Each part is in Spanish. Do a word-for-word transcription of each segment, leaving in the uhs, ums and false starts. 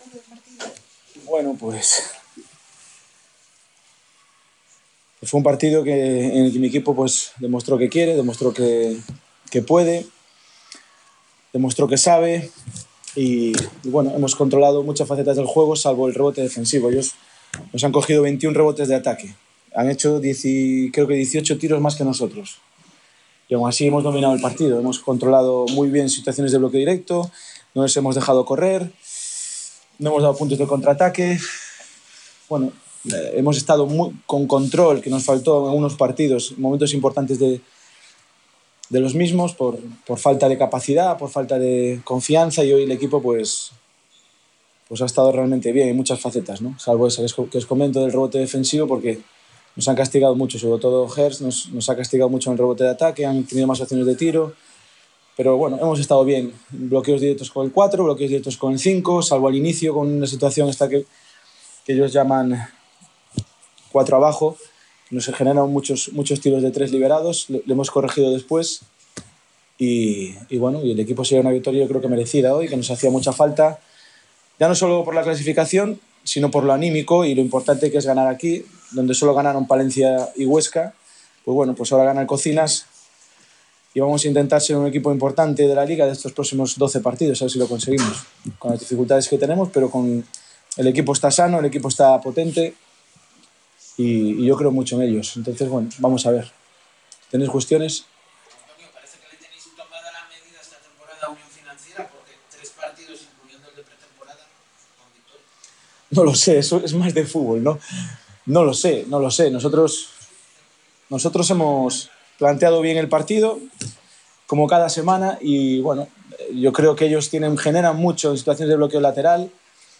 Bueno, pues fue un partido que, en el que mi equipo pues, demostró que quiere, demostró que, que puede, demostró que sabe y, y bueno, hemos controlado muchas facetas del juego salvo el rebote defensivo. Ellos nos han cogido veintiún rebotes de ataque, han hecho diez, creo que dieciocho tiros más que nosotros y aún así hemos dominado el partido, hemos controlado muy bien situaciones de bloque directo, no les hemos dejado correr, no hemos dado puntos de contraataque. Bueno, eh, hemos estado muy, con control, que nos faltó en algunos partidos, momentos importantes de, de los mismos, por, por falta de capacidad, por falta de confianza, y hoy el equipo pues, pues ha estado realmente bien en muchas facetas, ¿no? Salvo esa que os, que os comento del rebote defensivo, porque nos han castigado mucho, sobre todo Hertz nos, nos ha castigado mucho en el rebote de ataque, han tenido más opciones de tiro, pero bueno, hemos estado bien. Bloqueos directos con el cuatro, bloqueos directos con el cinco, salvo al inicio con una situación esta que, que ellos llaman cuatro abajo, nos generan muchos, muchos tiros de tres liberados, lo, lo hemos corregido después y, y bueno, y el equipo se lleva una victoria yo creo que merecida hoy, que nos hacía mucha falta, ya no solo por la clasificación, sino por lo anímico y lo importante que es ganar aquí, donde solo ganaron Palencia y Huesca. Pues bueno, pues ahora gana el Cocinas y vamos a intentar ser un equipo importante de la Liga de estos próximos doce partidos, a ver si lo conseguimos, con las dificultades que tenemos, pero con el equipo está sano, el equipo está potente y, y yo creo mucho en ellos. Entonces, bueno, vamos a ver. ¿Tenéis cuestiones? Antonio, parece que le tenéis tomada la medida esta temporada a Unión Financiera, porque tres partidos, incluyendo el de pretemporada, con victoria. No lo sé, eso es más de fútbol, ¿no? No lo sé, no lo sé. Nosotros, nosotros hemos planteado bien el partido, como cada semana, y bueno, yo creo que ellos tienen, generan mucho en situaciones de bloqueo lateral,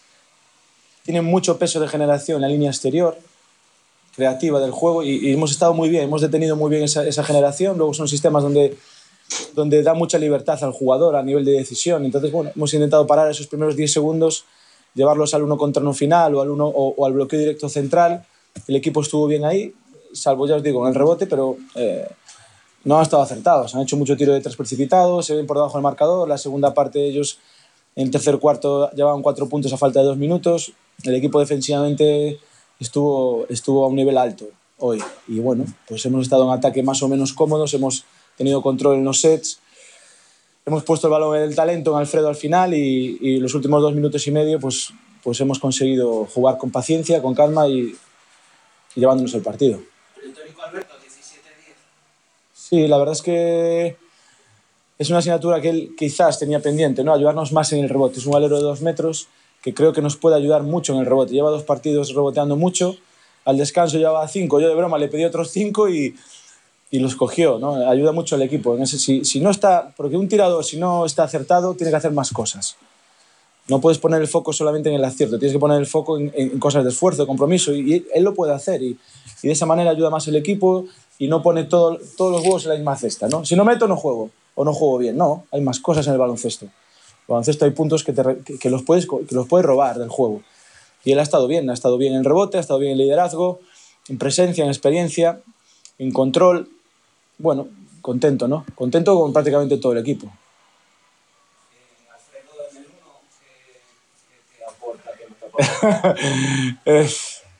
tienen mucho peso de generación en la línea exterior, creativa del juego, y, y hemos estado muy bien, hemos detenido muy bien esa, esa generación. Luego son sistemas donde, donde da mucha libertad al jugador a nivel de decisión. Entonces, bueno, hemos intentado parar esos primeros diez segundos, llevarlos al uno contra uno final o al, uno, o, o al bloqueo directo central. El equipo estuvo bien ahí, salvo, ya os digo, en el rebote, pero eh, no han estado acertados. Han hecho mucho tiro de tres precipitados, se ven por debajo del marcador. La segunda parte ellos, en el tercer cuarto, llevaban cuatro puntos a falta de dos minutos. El equipo defensivamente estuvo, estuvo a un nivel alto hoy. Y bueno, pues hemos estado en ataque más o menos cómodos, hemos tenido control en los sets, hemos puesto el balón en el talento en Alfredo al final y, y los últimos dos minutos y medio pues, pues hemos conseguido jugar con paciencia, con calma y, y llevándonos el partido. Pletórico Alberto, diecisiete diez. Sí, la verdad es que es una asignatura que él quizás tenía pendiente, ¿no? Ayudarnos más en el rebote. Es un alero de dos metros que creo que nos puede ayudar mucho en el rebote. Lleva dos partidos reboteando mucho, al descanso llevaba cinco, yo de broma le pedí otros cinco y, y los cogió, ¿no? Ayuda mucho al equipo. En ese, si, si no está, porque un tirador, si no está acertado, tiene que hacer más cosas. No puedes poner el foco solamente en el acierto, tienes que poner el foco en, en cosas de esfuerzo, de compromiso, y, y él lo puede hacer, y, y de esa manera ayuda más el equipo y no pone todo, todos los huevos en la misma cesta, ¿no? Si no meto, no juego, o no juego bien. No, hay más cosas en el baloncesto. En el baloncesto hay puntos que, te, que, que, los puedes, que los puedes robar del juego. Y él ha estado bien, ha estado bien en rebote, ha estado bien en liderazgo, en presencia, en experiencia, en control. Bueno, contento, ¿no? Contento con prácticamente todo el equipo. Eh, Alfredo, en el uno, ¿qué, qué te aporta? ¿Qué no te aporta? eh,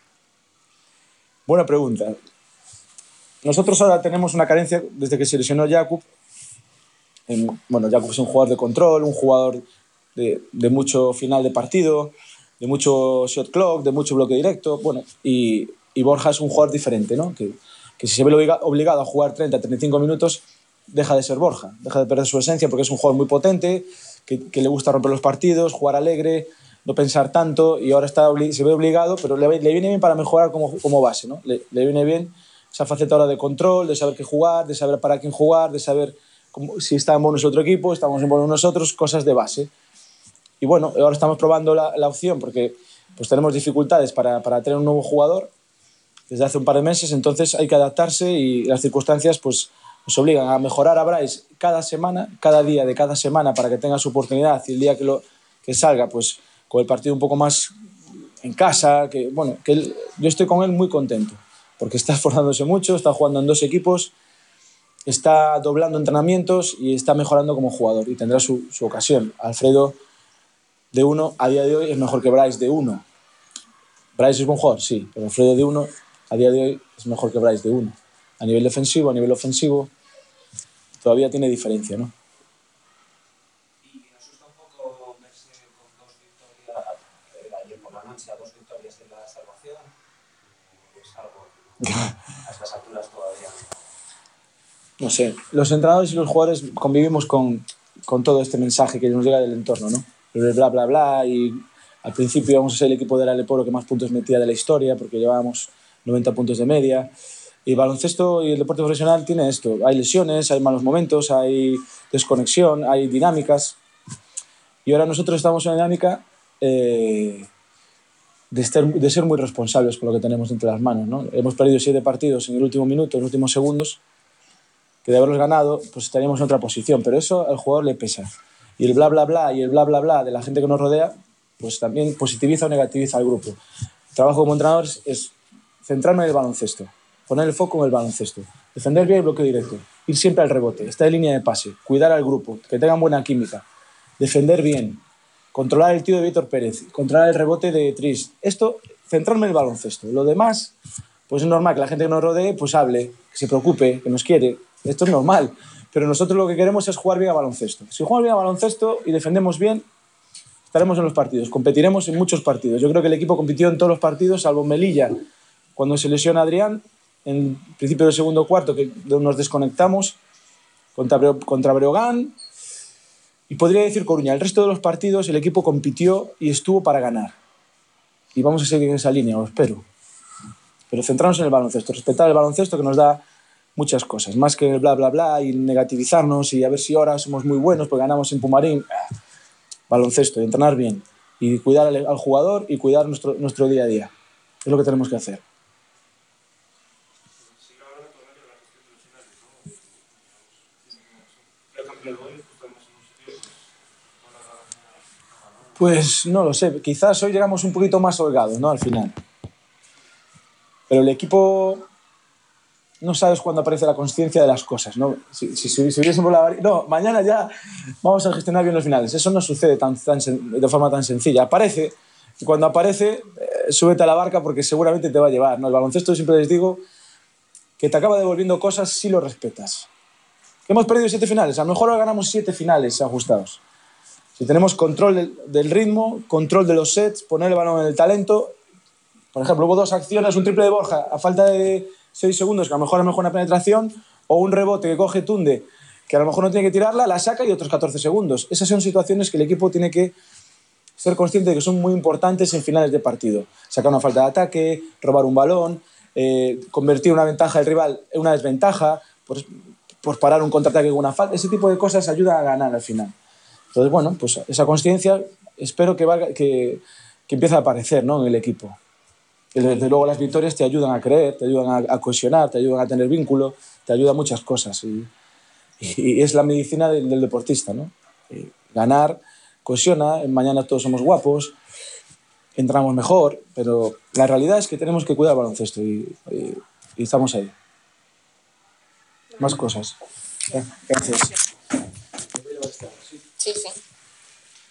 buena pregunta. Nosotros ahora tenemos una carencia desde que se lesionó Jakub. En, bueno, Jakub es un jugador de control, un jugador de, de mucho final de partido, de mucho shot clock, de mucho bloque directo. Bueno, y, y Borja es un jugador diferente, ¿no? Que, que si se ve obligado a jugar treinta a treinta y cinco minutos, deja de ser Borja, deja de perder su esencia porque es un jugador muy potente, que, que le gusta romper los partidos, jugar alegre, no pensar tanto, y ahora está, se ve obligado, pero le, le viene bien para mejorar como, como base, ¿no? Le, le viene bien esa faceta ahora de control, de saber qué jugar, de saber para quién jugar, de saber cómo, si está en bonus otro equipo, estamos en bonus nosotros, cosas de base. Y bueno, ahora estamos probando la, la opción porque pues tenemos dificultades para, para tener un nuevo jugador desde hace un par de meses, entonces hay que adaptarse y las circunstancias pues nos obligan a mejorar a Bryce cada semana, cada día de cada semana para que tenga su oportunidad, y el día que, lo, que salga pues con el partido un poco más en casa, que bueno, que él, yo estoy con él muy contento porque está esforzándose mucho, está jugando en dos equipos, está doblando entrenamientos y está mejorando como jugador y tendrá su, su ocasión. Alfredo de uno a día de hoy es mejor que Bryce de uno. Bryce es buen jugador, sí, pero Alfredo de uno a día de hoy es mejor que Bryce de uno. A nivel defensivo, a nivel ofensivo, todavía tiene diferencia, ¿no? Y asusta un poco verse con dos victorias ayer por la noche, a dos victorias de la salvación. Es algo que a estas alturas todavía no. No sé, los entrenadores y los jugadores convivimos con, con todo este mensaje que nos llega del entorno, ¿no? El bla, bla, bla, y al principio íbamos a ser el equipo del Aleporo que más puntos metía de la historia, porque llevábamos noventa puntos de media. Y el baloncesto y el deporte profesional tiene esto. Hay lesiones, hay malos momentos, hay desconexión, hay dinámicas. Y ahora nosotros estamos en una dinámica eh, de, estar, de ser muy responsables con lo que tenemos entre las manos, ¿no? Hemos perdido siete partidos en el último minuto, en los últimos segundos, que de haberlos ganado, pues estaríamos en otra posición. Pero eso al jugador le pesa. Y el bla, bla, bla y el bla, bla, bla de la gente que nos rodea, pues también positiviza o negativiza al grupo. El trabajo como entrenador es centrarme en el baloncesto, poner el foco en el baloncesto, defender bien el bloqueo directo, ir siempre al rebote, estar en línea de pase, cuidar al grupo, que tengan buena química, defender bien, controlar el tiro de Víctor Pérez, controlar el rebote de Tris. Esto, centrarme en el baloncesto. Lo demás, pues es normal que la gente que nos rodee pues hable, que se preocupe, que nos quiere. Esto es normal. Pero nosotros lo que queremos es jugar bien a baloncesto. Si jugamos bien a baloncesto y defendemos bien, estaremos en los partidos, competiremos en muchos partidos. Yo creo que el equipo compitió en todos los partidos, salvo Melilla, cuando se lesiona Adrián, en principio del segundo cuarto, que nos desconectamos, contra, contra Breogán, y podría decir Coruña. El resto de los partidos el equipo compitió y estuvo para ganar. Y vamos a seguir en esa línea, os espero. Pero centrarnos en el baloncesto, respetar el baloncesto que nos da muchas cosas, más que el bla, bla, bla, y negativizarnos y a ver si ahora somos muy buenos porque ganamos en Pumarín. Baloncesto, entrenar bien y cuidar al, al jugador y cuidar nuestro, nuestro día a día. Es lo que tenemos que hacer. Pues no lo sé, quizás hoy llegamos un poquito más holgados, ¿no? Al final. Pero el equipo no sabes cuándo aparece la consciencia de las cosas, ¿no? Si, si, si, si hubiésemos la vari... No, mañana ya vamos a gestionar bien los finales. Eso no sucede tan, tan, de forma tan sencilla. Aparece, y cuando aparece, eh, súbete a la barca porque seguramente te va a llevar, ¿no? El baloncesto, siempre les digo, que te acaba devolviendo cosas si lo respetas. Que hemos perdido siete finales, a lo mejor ahora ganamos siete finales ajustados. Si tenemos control del, del ritmo, control de los sets, poner el balón en el talento. Por ejemplo, hubo dos acciones, un triple de Borja a falta de seis segundos, que a lo mejor a lo mejor una penetración, o un rebote que coge Tunde, que a lo mejor no tiene que tirarla, la saca y otros catorce segundos. Esas son situaciones que el equipo tiene que ser consciente de que son muy importantes en finales de partido. Sacar una falta de ataque, robar un balón, eh, convertir una ventaja del rival en una desventaja, por, por parar un contraataque con una falta. Ese tipo de cosas ayuda a ganar al final. Entonces, bueno, pues esa consciencia espero que, valga, que, que empiece a aparecer, ¿no?, en el equipo. Y desde luego las victorias te ayudan a creer, te ayudan a, a cohesionar, te ayudan a tener vínculo, te ayudan a muchas cosas. Y, y, y es la medicina del, del deportista, ¿no? Y ganar cohesiona, mañana todos somos guapos, entramos mejor, pero la realidad es que tenemos que cuidar el baloncesto y, y, y estamos ahí. Más cosas. Gracias. Sí, sí.